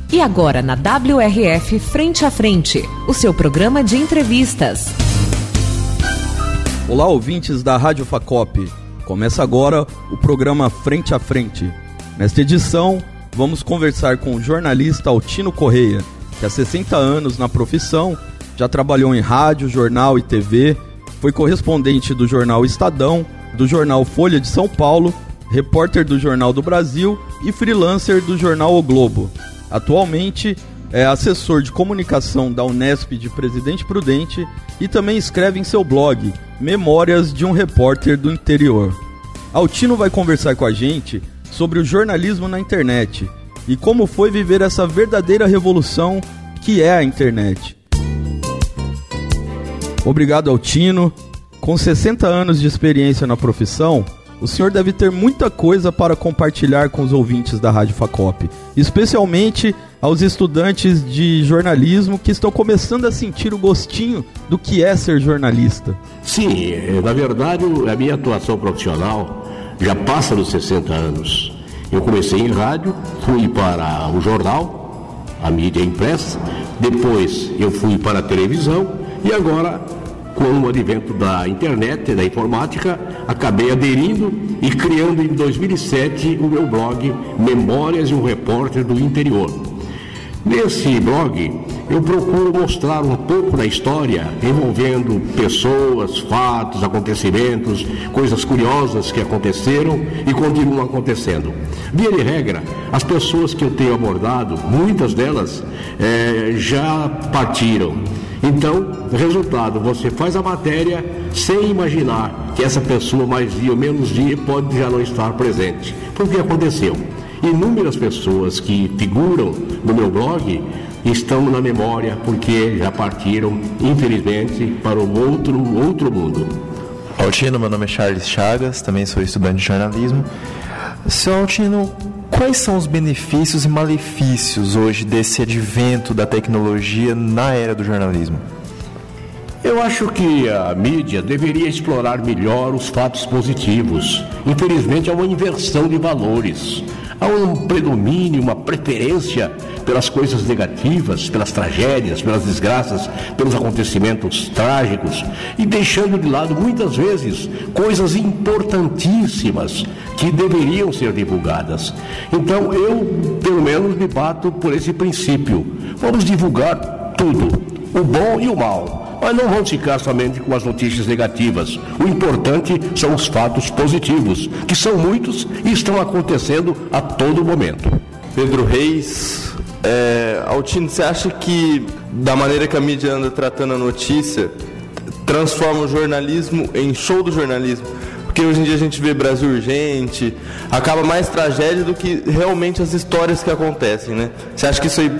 E agora na WRF Frente a Frente, o seu programa de entrevistas. Olá, ouvintes da Rádio Facop. Começa agora o programa Frente a Frente. Nesta edição, vamos conversar com o jornalista Altino Correia, que há 60 anos na profissão já trabalhou em rádio, jornal e TV, foi correspondente do jornal Estadão, do jornal Folha de São Paulo, repórter do Jornal do Brasil e freelancer do jornal O Globo. Atualmente é assessor de comunicação da Unesp de Presidente Prudente e também escreve em seu blog Memórias de um Repórter do Interior. Altino vai conversar com a gente sobre o jornalismo na internet e como foi viver essa verdadeira revolução que é a internet. Obrigado, Altino. Com 60 anos de experiência na profissão, o senhor deve ter muita coisa para compartilhar com os ouvintes da Rádio Facop, especialmente aos estudantes de jornalismo que estão começando a sentir o gostinho do que é ser jornalista. Sim, na verdade, a minha atuação profissional já passa dos 60 anos. Eu comecei em rádio, fui para o jornal, a mídia impressa, depois eu fui para a televisão e agora, com o advento da internet, da informática, acabei aderindo e criando em 2007 o meu blog Memórias de um Repórter do Interior. Nesse blog, eu procuro mostrar um pouco da história envolvendo pessoas, fatos, acontecimentos, coisas curiosas que aconteceram e continuam acontecendo. Via de regra, as pessoas que eu tenho abordado, muitas delas já partiram. Então, resultado, você faz a matéria sem imaginar que essa pessoa mais dia ou menos dia pode já não estar presente. Porque aconteceu. Inúmeras pessoas que figuram no meu blog estão na memória porque já partiram, infelizmente, para o outro mundo. Altino, meu nome é Charles Chagas, também sou estudante de jornalismo. Seu Altino, quais são os benefícios e malefícios hoje desse advento da tecnologia na era do jornalismo? Eu acho que a mídia deveria explorar melhor os fatos positivos. Infelizmente, há uma inversão de valores. Há um predomínio, uma preferência pelas coisas negativas, pelas tragédias, pelas desgraças, pelos acontecimentos trágicos e deixando de lado, muitas vezes, coisas importantíssimas que deveriam ser divulgadas. Então, eu, pelo menos, me bato por esse princípio. Vamos divulgar tudo, o bom e o mal. Mas não vamos ficar somente com as notícias negativas. O importante são os fatos positivos, que são muitos e estão acontecendo a todo momento. Pedro Reis, Altino, você acha que da maneira que a mídia anda tratando a notícia, transforma o jornalismo em show do jornalismo? Porque hoje em dia a gente vê Brasil Urgente, acaba mais tragédia do que realmente as histórias que acontecem, né? Você acha que isso aí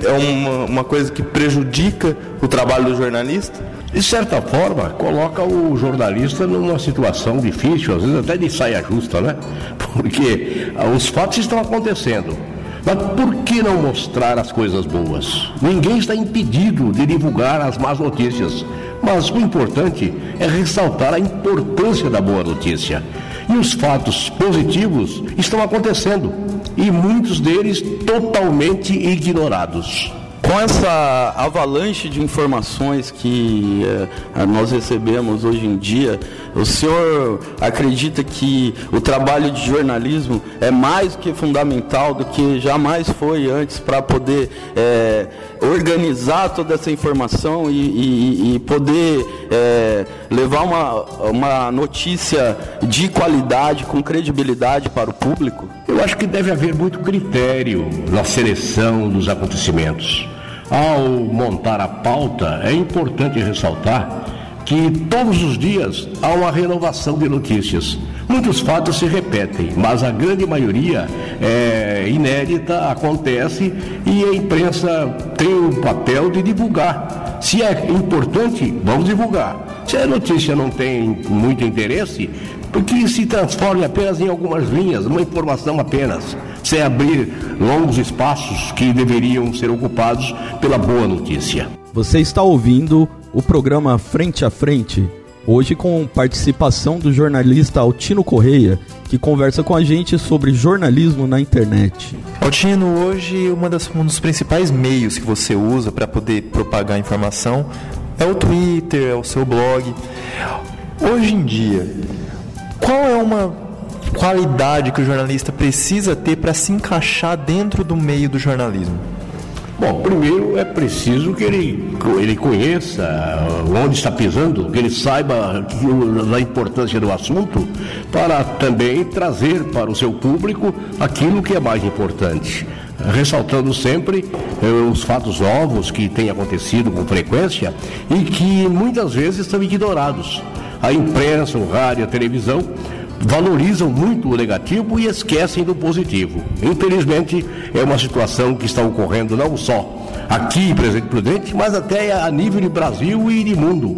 é uma coisa que prejudica o trabalho do jornalista? De certa forma, coloca o jornalista numa situação difícil, às vezes até de saia justa, né? Porque os fatos estão acontecendo. Mas por que não mostrar as coisas boas? Ninguém está impedido de divulgar as más notícias. Mas o importante é ressaltar a importância da boa notícia. E os fatos positivos estão acontecendo. E muitos deles totalmente ignorados. Com essa avalanche de informações que nós recebemos hoje em dia, o senhor acredita que o trabalho de jornalismo é mais do que fundamental, do que jamais foi antes, para poder organizar toda essa informação e poder levar uma notícia de qualidade, com credibilidade para o público? Eu acho que deve haver muito critério na seleção dos acontecimentos. Ao montar a pauta, é importante ressaltar que todos os dias há uma renovação de notícias. Muitos fatos se repetem, mas a grande maioria é inédita, acontece e a imprensa tem o papel de divulgar. Se é importante, vamos divulgar. Se a notícia não tem muito interesse, porque se transforma apenas em algumas linhas, uma informação apenas, sem abrir longos espaços que deveriam ser ocupados pela boa notícia. Você está ouvindo o programa Frente a Frente. Hoje com participação do jornalista Altino Correia, que conversa com a gente sobre jornalismo na internet. Altino, hoje um dos principais meios que você usa para poder propagar informação é o Twitter, é o seu blog. Hoje em dia, qual é uma qualidade que o jornalista precisa ter para se encaixar dentro do meio do jornalismo? Bom, primeiro é preciso que ele conheça onde está pisando, que ele saiba da importância do assunto, para também trazer para o seu público aquilo que é mais importante. Ressaltando sempre os fatos novos que têm acontecido com frequência e que muitas vezes são ignorados. A imprensa, o rádio, a televisão valorizam muito o negativo e esquecem do positivo. Infelizmente, é uma situação que está ocorrendo não só aqui em Presidente Prudente, mas até a nível de Brasil e de mundo.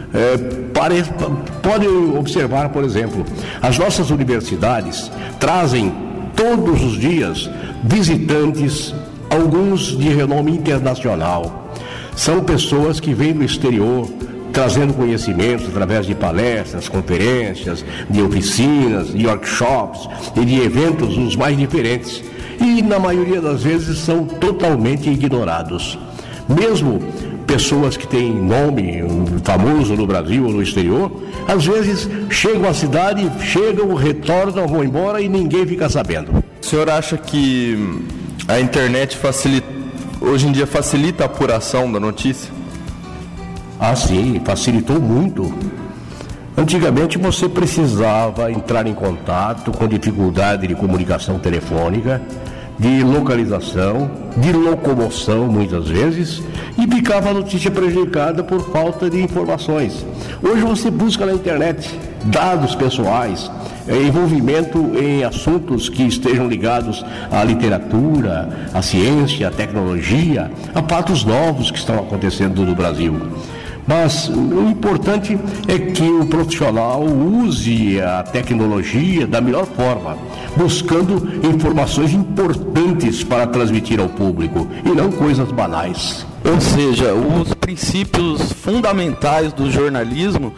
Pode observar, por exemplo, as nossas universidades trazem todos os dias visitantes, alguns de renome internacional. São pessoas que vêm do exterior, trazendo conhecimentos através de palestras, conferências, de oficinas, de workshops e de eventos os mais diferentes. E, na maioria das vezes, são totalmente ignorados. Mesmo pessoas que têm nome famoso no Brasil ou no exterior, às vezes chegam à cidade, retornam, vão embora e ninguém fica sabendo. O senhor acha que a internet hoje em dia facilita a apuração da notícia? Ah, sim, facilitou muito. Antigamente você precisava entrar em contato com dificuldade de comunicação telefônica, de localização, de locomoção muitas vezes, e ficava a notícia prejudicada por falta de informações. Hoje você busca na internet dados pessoais, envolvimento em assuntos que estejam ligados à literatura, à ciência, à tecnologia, a fatos novos que estão acontecendo no Brasil. Mas o importante é que o profissional use a tecnologia da melhor forma, buscando informações importantes para transmitir ao público e não coisas banais. Ou seja, os princípios fundamentais do jornalismo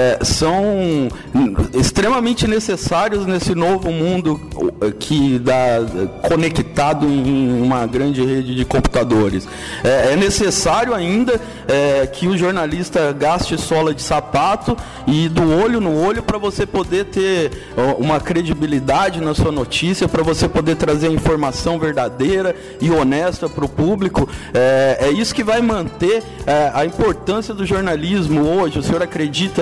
são extremamente necessários nesse novo mundo que dá conectado em uma grande rede de computadores. É necessário ainda que o jornalista gaste sola de sapato e do olho no olho para você poder ter uma credibilidade na sua notícia, para você poder trazer a informação verdadeira e honesta para o público. É isso que vai manter a importância do jornalismo hoje. O senhor acredita,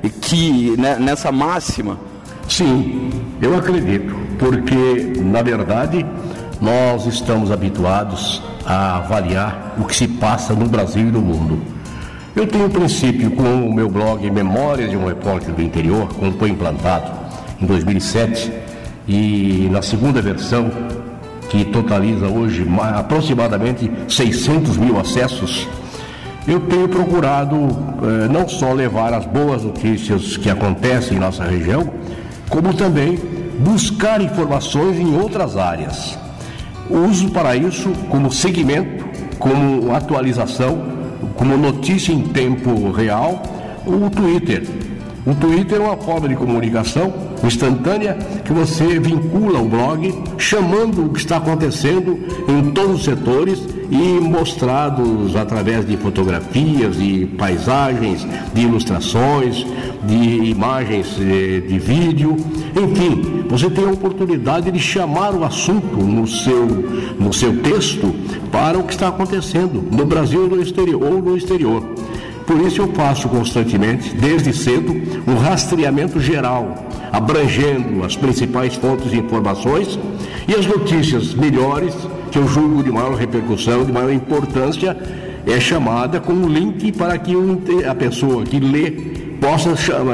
nessa máxima? Sim, eu acredito, porque, na verdade, nós estamos habituados a avaliar o que se passa no Brasil e no mundo. Eu tenho um princípio com o meu blog Memórias de um Repórter do Interior, quando foi implantado em 2007, e na segunda versão, que totaliza hoje aproximadamente 600 mil acessos, eu tenho procurado não só levar as boas notícias que acontecem em nossa região, como também buscar informações em outras áreas. Uso para isso como segmento, como atualização, como notícia em tempo real, o Twitter. O Twitter é uma forma de comunicação instantânea que você vincula o blog, chamando o que está acontecendo em todos os setores e mostrados através de fotografias, de paisagens, de ilustrações, de imagens de vídeo. Enfim, você tem a oportunidade de chamar o assunto no seu texto para o que está acontecendo no Brasil ou no exterior. Por isso eu faço constantemente, desde cedo, um rastreamento geral, abrangendo as principais fontes de informações e as notícias melhores, que eu julgo de maior repercussão, de maior importância, é chamada com um link para que a pessoa que lê possa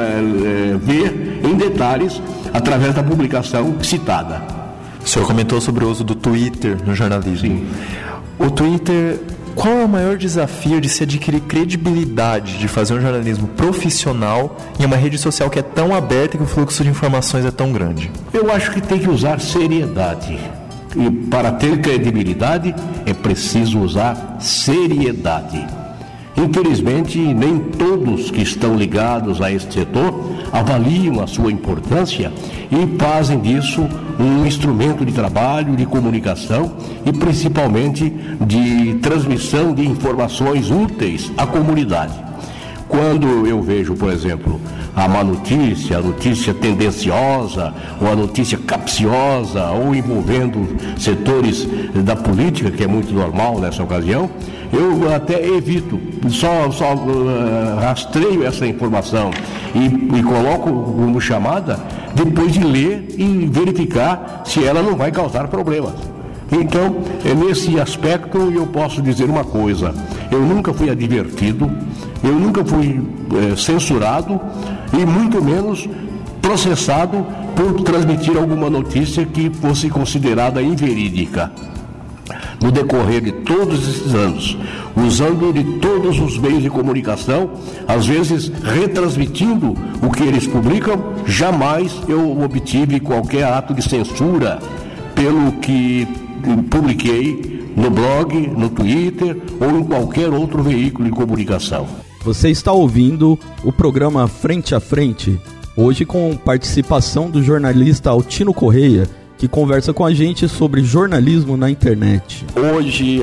ver em detalhes através da publicação citada. O senhor comentou sobre o uso do Twitter no jornalismo. Sim. O Twitter, qual é o maior desafio de se adquirir credibilidade, de fazer um jornalismo profissional em uma rede social que é tão aberta e que o fluxo de informações é tão grande? Eu acho que tem que usar seriedade. E para ter credibilidade é preciso usar seriedade. Infelizmente, nem todos que estão ligados a este setor avaliam a sua importância e fazem disso um instrumento de trabalho, de comunicação e principalmente de transmissão de informações úteis à comunidade. Quando eu vejo, por exemplo, a má notícia, a notícia tendenciosa, ou a notícia capciosa, ou envolvendo setores da política, que é muito normal nessa ocasião, eu até evito, só rastreio essa informação e coloco como chamada depois de ler e verificar se ela não vai causar problemas. Então, nesse aspecto, eu posso dizer uma coisa: eu nunca fui advertido, eu nunca fui censurado e muito menos processado por transmitir alguma notícia que fosse considerada inverídica. No decorrer de todos esses anos, usando de todos os meios de comunicação, às vezes retransmitindo o que eles publicam, jamais eu obtive qualquer ato de censura pelo que publiquei no blog, no Twitter ou em qualquer outro veículo de comunicação. Você está ouvindo o programa Frente a Frente, hoje com participação do jornalista Altino Correia, que conversa com a gente sobre jornalismo na internet. Hoje,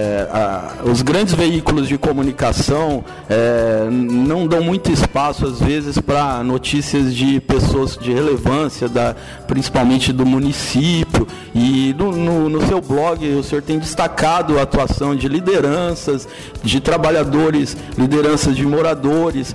os grandes veículos de comunicação não dão muito espaço, às vezes, para notícias de pessoas de relevância, principalmente do município. E no seu blog, o senhor tem destacado a atuação de lideranças, de trabalhadores, lideranças de moradores.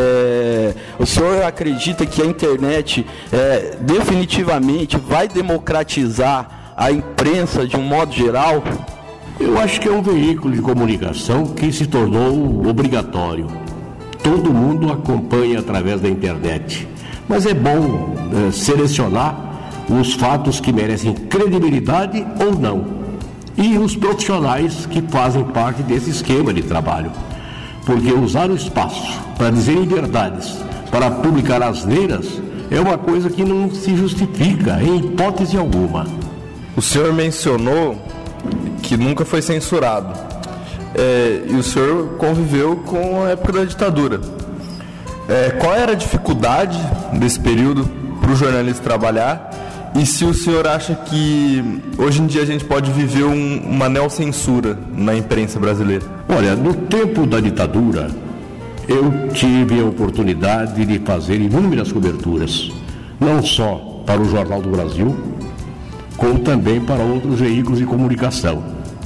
O senhor acredita que a internet definitivamente vai democratizar a imprensa de um modo geral? Eu acho que é um veículo de comunicação que se tornou obrigatório. Todo mundo acompanha através da internet. Mas é bom selecionar os fatos que merecem credibilidade ou não. E os profissionais que fazem parte desse esquema de trabalho. Porque usar o espaço para dizer verdades, para publicar asneiras, é uma coisa que não se justifica em hipótese alguma. O senhor mencionou que nunca foi censurado. E o senhor conviveu com a época da ditadura. Qual era a dificuldade desse período para o jornalista trabalhar? E se o senhor acha que hoje em dia a gente pode viver uma neocensura na imprensa brasileira? Olha, no tempo da ditadura, eu tive a oportunidade de fazer inúmeras coberturas, não só para o Jornal do Brasil, como também para outros veículos de comunicação.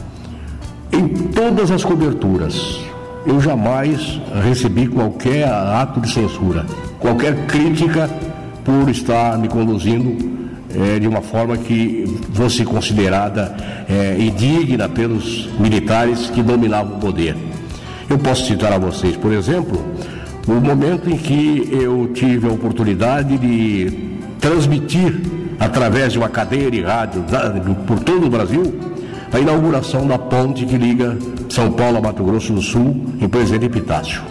Em todas as coberturas, eu jamais recebi qualquer ato de censura, qualquer crítica por estar me conduzindo de uma forma que fosse considerada indigna pelos militares que dominavam o poder. Eu posso citar a vocês, por exemplo, o momento em que eu tive a oportunidade de transmitir, através de uma cadeia de rádio por todo o Brasil, a inauguração da ponte que liga São Paulo a Mato Grosso do Sul, em Presidente Epitácio.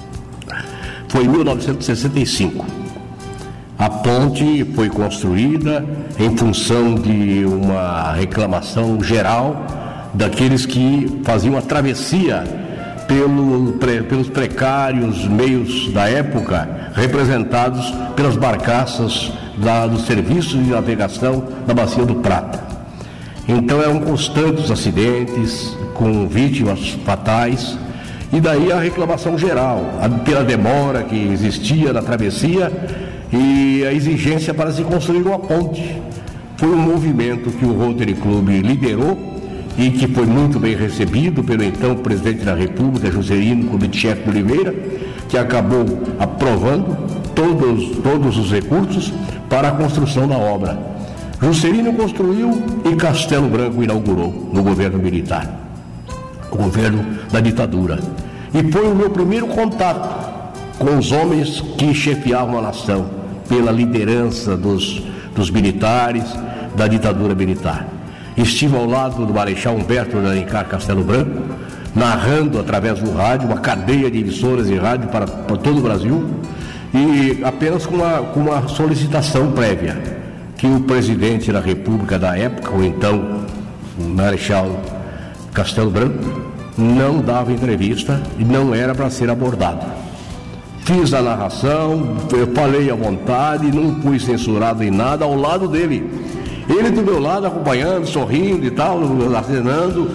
Foi em 1965. A ponte foi construída em função de uma reclamação geral daqueles que faziam a travessia pelos precários meios da época, representados pelas barcaças dos serviços de navegação da Bacia do Prata. Então eram constantes acidentes, com vítimas fatais, e daí a reclamação geral, pela demora que existia na travessia e a exigência para se construir uma ponte. Foi um movimento que o Rotary Club liderou e que foi muito bem recebido pelo então presidente da República, Juscelino Kubitschek de Oliveira, que acabou aprovando todos os recursos para a construção da obra. Juscelino construiu e Castelo Branco inaugurou no governo militar, o governo da ditadura. E foi o meu primeiro contato com os homens que chefiavam a nação, pela liderança dos militares, da ditadura militar. Estive ao lado do Marechal Humberto de Alencar Castelo Branco, narrando através do rádio, uma cadeia de emissoras de rádio para todo o Brasil, e apenas com uma solicitação prévia, que o presidente da República da época, ou então o Marechal Castelo Branco, não dava entrevista e não era para ser abordado. Fiz a narração, eu falei à vontade, não fui censurado em nada ao lado dele. Ele do meu lado acompanhando, sorrindo e tal, acenando,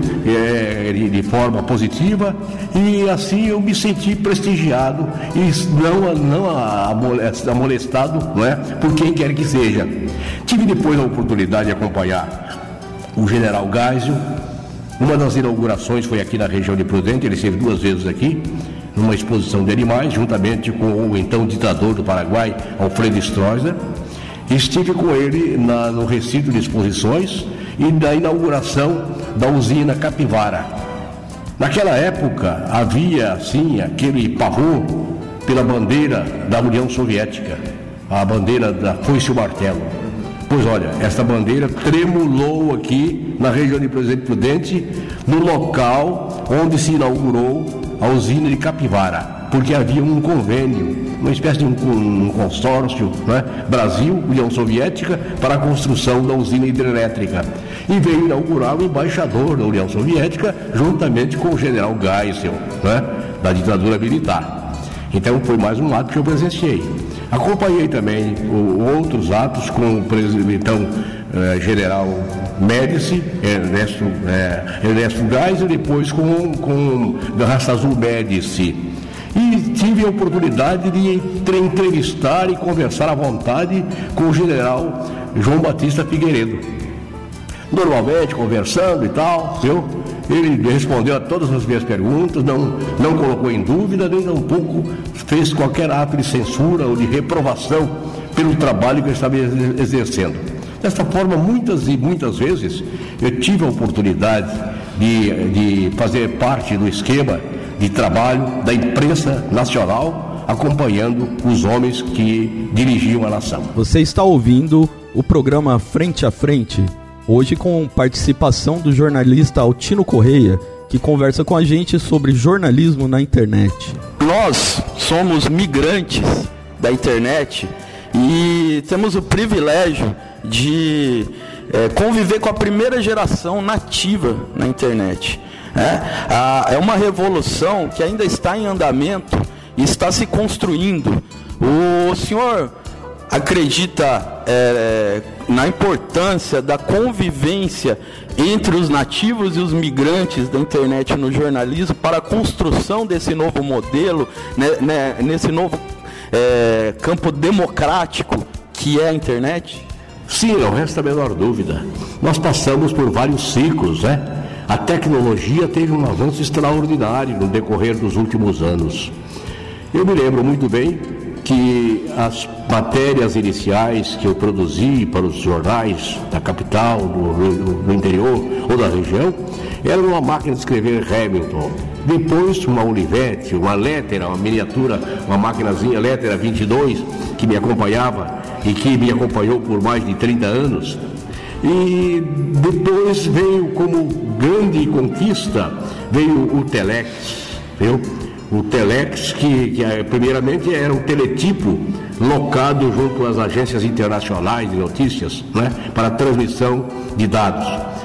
de forma positiva, e assim eu me senti prestigiado e não molestado, não é, por quem quer que seja. Tive depois a oportunidade de acompanhar o general Geisel. Uma das inaugurações foi aqui na região de Prudente, ele esteve 2 vezes aqui, numa exposição de animais, juntamente com o então ditador do Paraguai, Alfredo Stroessner. Estive com ele no recinto de exposições e na inauguração da usina Capivara. Naquela época havia, assim, aquele pavor pela bandeira da União Soviética, a bandeira da foice e o martelo. Pois olha, essa bandeira tremulou aqui na região de Presidente Prudente, no local onde se inaugurou a usina de Capivara, porque havia um convênio, uma espécie de um consórcio, né? Brasil, União Soviética, para a construção da usina hidrelétrica. E veio inaugurar o embaixador da União Soviética, juntamente com o general Geisel, né? Da ditadura militar. Então foi mais um ato que eu presenciei. Acompanhei também outros atos com o então general Médici, Ernesto Geisel, depois com Raça Azul Médici. E tive a oportunidade de entrevistar e conversar à vontade com o general João Batista Figueiredo. Normalmente, conversando e tal, ele respondeu a todas as minhas perguntas, não colocou em dúvida, nem tampouco fez qualquer ato de censura ou de reprovação pelo trabalho que eu estava exercendo. Dessa forma, muitas e muitas vezes, eu tive a oportunidade de fazer parte do esquema de trabalho da imprensa nacional, acompanhando os homens que dirigiam a nação. Você está ouvindo o programa Frente a Frente, hoje com participação do jornalista Altino Correia, que conversa com a gente sobre jornalismo na internet. Nós somos migrantes da internet e temos o privilégio de conviver com a primeira geração nativa na internet. É uma revolução que ainda está em andamento e está se construindo. O senhor acredita na importância da convivência entre os nativos e os migrantes da internet no jornalismo para a construção desse novo modelo, nesse novo campo democrático que é a internet? Sim, não resta a menor dúvida. Nós passamos por vários ciclos, A tecnologia teve um avanço extraordinário no decorrer dos últimos anos. Eu me lembro muito bem que as matérias iniciais que eu produzi para os jornais da capital, do interior ou da região, eram uma máquina de escrever Hamilton. Depois uma Olivetti, uma Lettera, uma miniatura, uma maquinazinha Lettera 22, que me acompanhava e que me acompanhou por mais de 30 anos. E depois veio como grande conquista, veio o Telex, viu? O Telex, que primeiramente era um teletipo locado junto às agências internacionais de notícias, para transmissão de dados,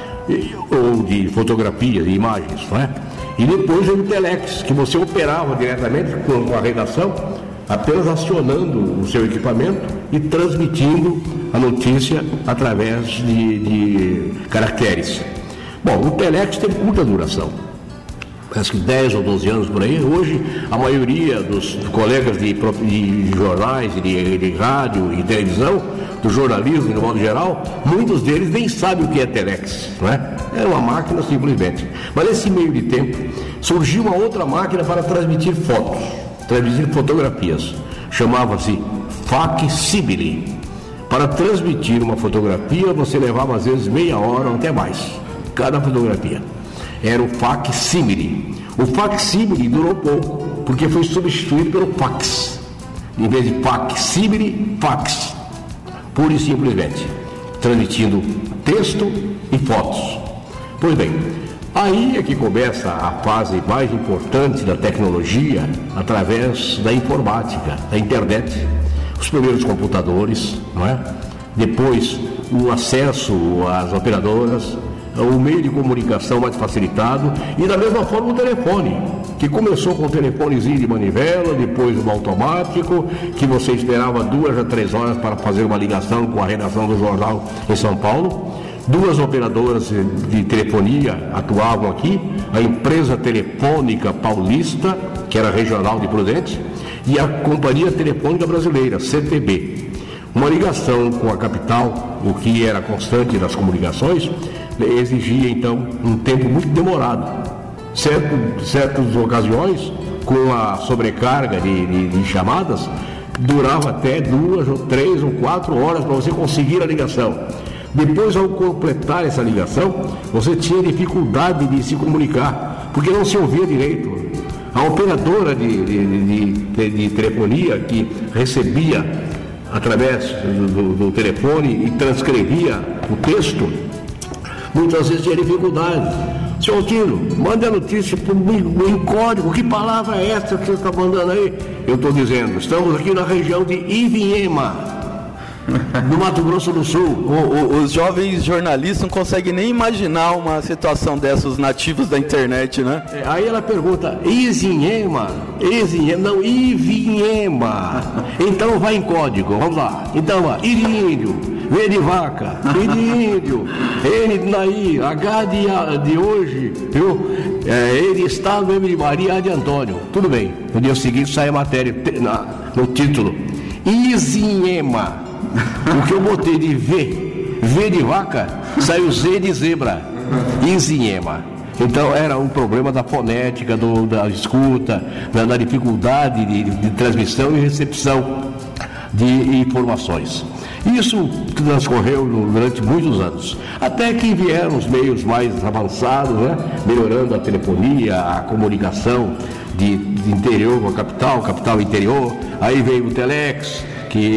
ou de fotografias, de imagens, E depois veio o Telex, que você operava diretamente com a redação, apenas acionando o seu equipamento e transmitindo a notícia através de caracteres. Bom, o Telex teve curta duração, acho que 10 ou 12 anos por aí. Hoje, a maioria dos colegas de jornais, de rádio e televisão, do jornalismo, de modo geral, muitos deles nem sabem o que é Telex, É uma máquina simplesmente. Mas nesse meio de tempo, surgiu uma outra máquina para transmitir fotos, transmitir fotografias. Chamava-se facsímile. Para transmitir uma fotografia, você levava às vezes meia hora ou até mais, cada fotografia. Era o facsímile. O facsímile durou pouco, porque foi substituído pelo fax. Em vez de facsímile, fax. Pura e simplesmente. Transmitindo texto e fotos. Pois bem, aí é que começa a fase mais importante da tecnologia, através da informática, da internet. Os primeiros computadores, Depois o acesso às operadoras, o meio de comunicação mais facilitado, e da mesma forma o telefone, que começou com o telefonezinho de manivela, depois o automático, que você esperava 2 a 3 horas para fazer uma ligação com a redação do jornal em São Paulo. 2 operadoras de telefonia atuavam aqui, a Empresa Telefônica Paulista, que era regional de Prudente, e a Companhia Telefônica Brasileira, CTB. Uma ligação com a capital, o que era constante das comunicações, exigia então um tempo muito demorado. Certas ocasiões, com a sobrecarga de chamadas, durava até 2 ou 3 ou 4 horas para você conseguir a ligação. Depois, ao completar essa ligação, você tinha dificuldade de se comunicar, porque não se ouvia direito. A operadora de telefonia que recebia através do telefone e transcrevia o texto, muitas vezes tinha dificuldade. Senhor Tino, manda a notícia em código. Que palavra é essa que você está mandando aí? Eu estou dizendo, estamos aqui na região de Ivinhema, no Mato Grosso do Sul. Os jovens jornalistas não conseguem nem imaginar uma situação dessas, os nativos da internet, né? Aí ela pergunta, Ivinhema? Não, Ivinhema. Então vai em código, vamos lá. Então, I de índio, V de vaca, I de índio, N de Naí, H de hoje, viu? E de estado, M de Maria, A de Antônio. Tudo bem. No dia seguinte sai a matéria no título. Ivinhema. O que eu botei de V de vaca, saiu Z de zebra. Ivinhema. Então era um problema da fonética, da escuta, da dificuldade de transmissão e recepção de informações. Isso transcorreu durante muitos anos, até que vieram os meios mais avançados, né? Melhorando a telefonia, a comunicação de interior com a capital interior. Aí veio o Telex,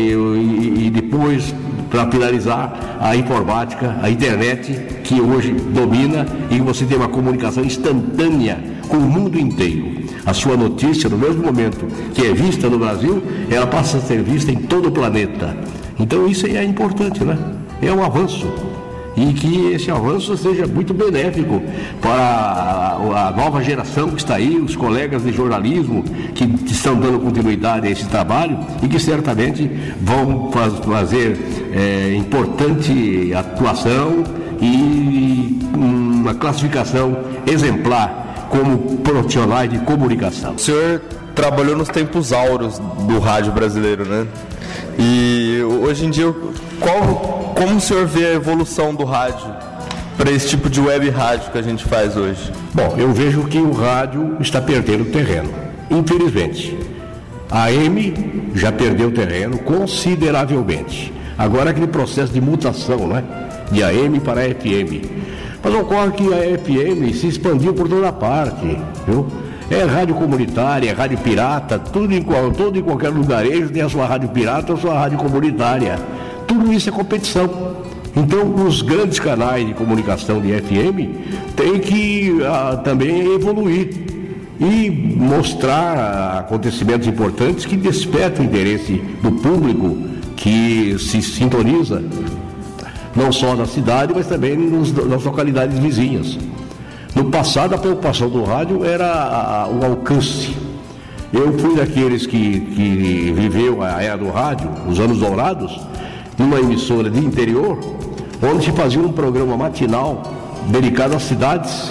e depois, para finalizar, a informática, a internet, que hoje domina e você tem uma comunicação instantânea com o mundo inteiro. A sua notícia, no mesmo momento que é vista no Brasil, ela passa a ser vista em todo o planeta. Então isso é importante, né? É um avanço. E que esse avanço seja muito benéfico para a nova geração que está aí, os colegas de jornalismo que estão dando continuidade a esse trabalho e que certamente vão fazer importante atuação e uma classificação exemplar como profissionais de comunicação. O senhor trabalhou nos tempos áureos do rádio brasileiro, né? E hoje em dia, como o senhor vê a evolução do rádio para esse tipo de web rádio que a gente faz hoje? Bom, eu vejo que o rádio está perdendo terreno, infelizmente. A AM já perdeu terreno consideravelmente. Agora aquele processo de mutação, né? De AM para FM. Mas ocorre que a FM se expandiu por toda parte, viu? É rádio comunitária, é rádio pirata, todo e qualquer lugarejo tem a sua rádio pirata ou a sua rádio comunitária. Tudo isso é competição. Então, os grandes canais de comunicação de FM têm que também evoluir e mostrar acontecimentos importantes que despertam o interesse do público que se sintoniza, não só na cidade, mas também nas localidades vizinhas. No passado, a preocupação do rádio era o alcance. Eu fui daqueles que viveu a era do rádio, os anos dourados, numa emissora de interior, onde se fazia um programa matinal dedicado às cidades,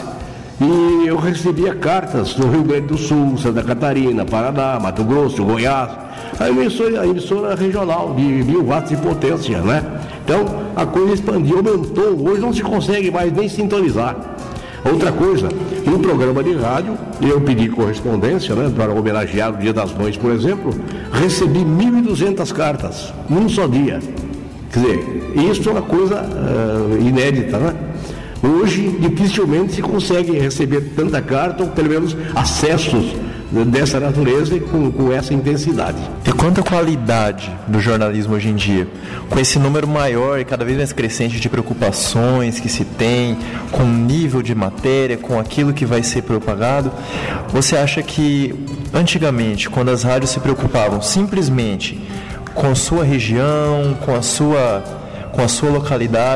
e eu recebia cartas do Rio Grande do Sul, Santa Catarina, Paraná, Mato Grosso, Goiás, a emissora regional de 1000 watts de potência, né? Então, a coisa expandiu, aumentou, hoje não se consegue mais nem sintonizar. Outra coisa, no programa de rádio, eu pedi correspondência, né, para homenagear o Dia das Mães, por exemplo, recebi 1.200 cartas, num só dia. Quer dizer, isso é uma coisa inédita, né? Hoje, dificilmente se consegue receber tanta carta, ou pelo menos acessos dessa natureza com essa intensidade. E quanto à qualidade do jornalismo hoje em dia, com esse número maior e cada vez mais crescente de preocupações que se tem, com o nível de matéria, com aquilo que vai ser propagado, você acha que antigamente, quando as rádios se preocupavam simplesmente com a sua região, com a sua localidade,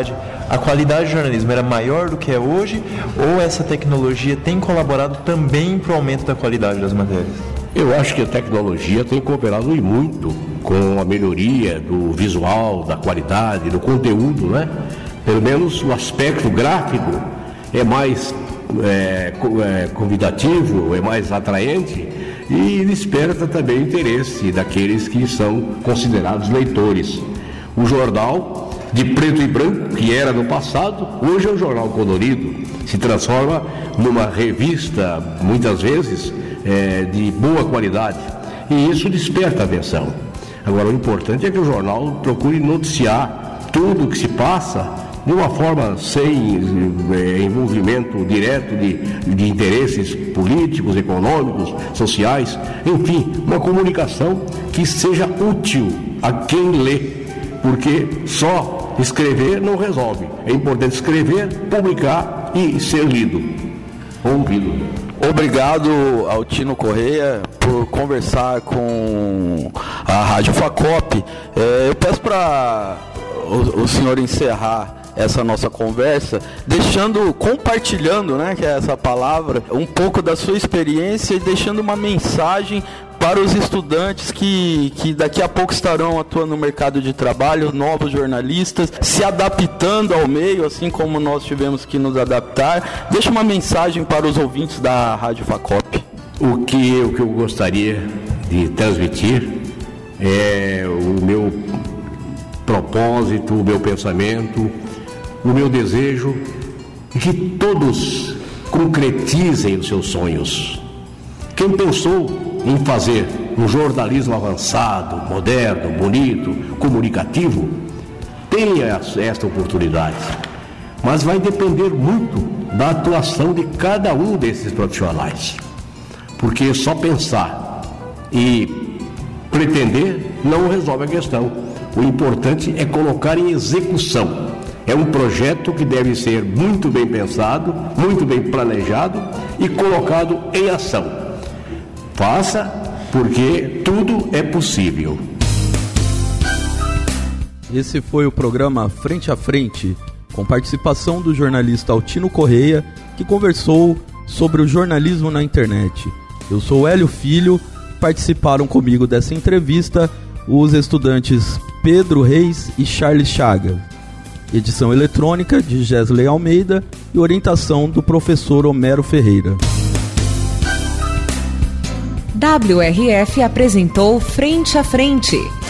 a qualidade do jornalismo era maior do que é hoje, ou essa tecnologia tem colaborado também para o aumento da qualidade das matérias? Eu acho que a tecnologia tem cooperado e muito com a melhoria do visual, da qualidade, do conteúdo, né? Pelo menos o aspecto gráfico é mais convidativo, é mais atraente e desperta também o interesse daqueles que são considerados leitores. O jornal de preto e branco, que era no passado, hoje é um jornal colorido, se transforma numa revista, muitas vezes, de boa qualidade, e isso desperta a atenção. Agora, o importante é que o jornal procure noticiar tudo o que se passa de uma forma sem envolvimento direto de interesses políticos, econômicos, sociais, enfim, uma comunicação que seja útil a quem lê, porque só escrever não resolve. É importante escrever, publicar e ser lido, ouvido. Obrigado ao Tino Correia por conversar com a Rádio Facop. Eu peço para o senhor encerrar essa nossa conversa, compartilhando, né, que é essa palavra, um pouco da sua experiência e deixando uma mensagem para os estudantes que daqui a pouco estarão atuando no mercado de trabalho, novos jornalistas, se adaptando ao meio, assim como nós tivemos que nos adaptar. Deixa uma mensagem para os ouvintes da Rádio Facop. O que eu gostaria de transmitir é o meu propósito, o meu pensamento, o meu desejo de que todos concretizem os seus sonhos. Quem pensou em fazer um jornalismo avançado, moderno, bonito, comunicativo, tenha esta oportunidade. Mas vai depender muito da atuação de cada um desses profissionais. Porque só pensar e pretender não resolve a questão. O importante é colocar em execução. É um projeto que deve ser muito bem pensado, muito bem planejado e colocado em ação. Faça, porque tudo é possível. Esse foi o programa Frente a Frente, com participação do jornalista Altino Correia, que conversou sobre o jornalismo na internet. Eu sou Hélio Filho, participaram comigo dessa entrevista os estudantes Pedro Reis e Charles Chagas. Edição eletrônica de Gesley Almeida e orientação do professor Homero Ferreira. WRF apresentou Frente a Frente.